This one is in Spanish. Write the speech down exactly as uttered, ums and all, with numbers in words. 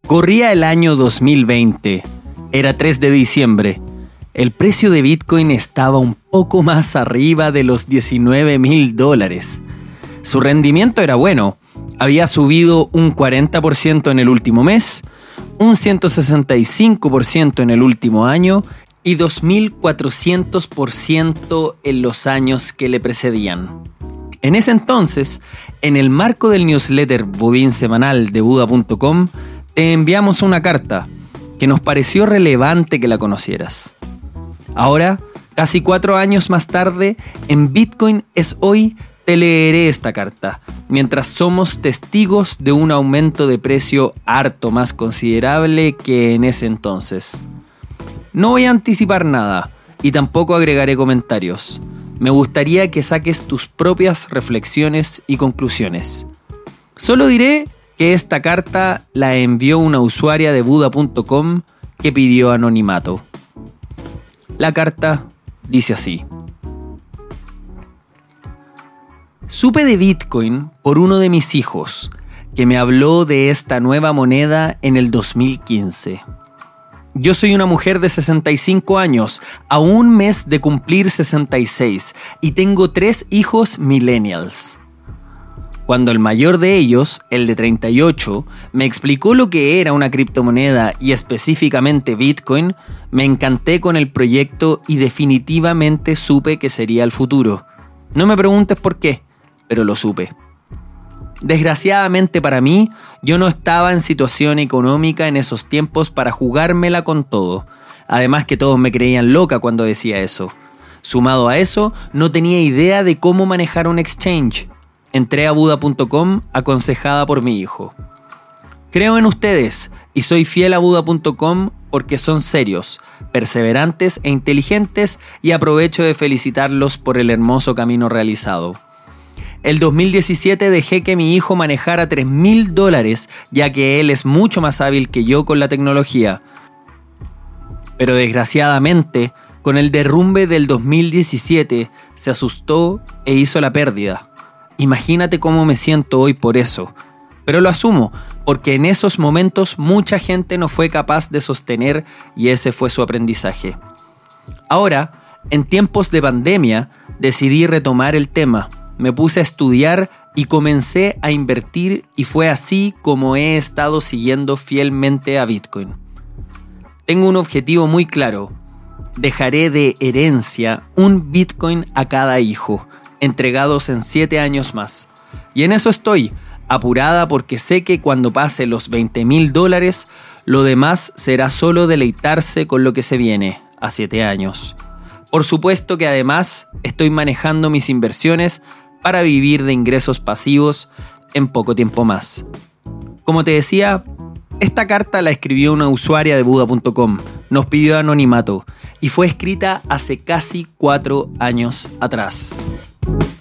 Corría el año dos mil veinte. Era tres de diciembre. El precio de Bitcoin estaba un poco más arriba de los diecinueve mil dólares. Su rendimiento era bueno. Había subido un cuarenta por ciento en el último mes, un ciento sesenta y cinco por ciento en el último año y dos mil cuatrocientos por ciento en los años que le precedían. En ese entonces, en el marco del newsletter Budín semanal de Buda punto com, te enviamos una carta que nos pareció relevante que la conocieras. Ahora, casi cuatro años más tarde, en Bitcoin es hoy, te leeré esta carta, mientras somos testigos de un aumento de precio harto más considerable que en ese entonces. No voy a anticipar nada y tampoco agregaré comentarios. Me gustaría que saques tus propias reflexiones y conclusiones. Solo diré que esta carta la envió una usuaria de Buda punto com que pidió anonimato. La carta dice así. Supe de Bitcoin por uno de mis hijos, que me habló de esta nueva moneda en el dos mil quince. Yo soy una mujer de sesenta y cinco años, a un mes de cumplir sesenta y seis, y tengo tres hijos millennials. Cuando el mayor de ellos, el de treinta y ocho, me explicó lo que era una criptomoneda y específicamente Bitcoin, me encanté con el proyecto y definitivamente supe que sería el futuro. No me preguntes por qué, pero lo supe. Desgraciadamente para mí, yo no estaba en situación económica en esos tiempos para jugármela con todo. Además que todos me creían loca cuando decía eso. Sumado a eso, no tenía idea de cómo manejar un exchange. Entré a Buda punto com aconsejada por mi hijo. Creo en ustedes y soy fiel a Buda punto com porque son serios, perseverantes e inteligentes y aprovecho de felicitarlos por el hermoso camino realizado. El dos mil diecisiete dejé que mi hijo manejara tres mil dólares ya que él es mucho más hábil que yo con la tecnología. Pero desgraciadamente, con el derrumbe del dos mil diecisiete se asustó e hizo la pérdida. Imagínate cómo me siento hoy por eso. Pero lo asumo, porque en esos momentos mucha gente no fue capaz de sostener y ese fue su aprendizaje. Ahora, en tiempos de pandemia, decidí retomar el tema. Me puse a estudiar y comencé a invertir y fue así como he estado siguiendo fielmente a Bitcoin. Tengo un objetivo muy claro. Dejaré de herencia un Bitcoin a cada hijo, entregados en siete años más. Y en eso estoy, apurada porque sé que cuando pase los veinte mil dólares, lo demás será solo deleitarse con lo que se viene a siete años. Por supuesto que además estoy manejando mis inversiones para vivir de ingresos pasivos en poco tiempo más. Como te decía, esta carta la escribió una usuaria de Buda punto com, nos pidió anonimato y fue escrita hace casi cuatro años atrás.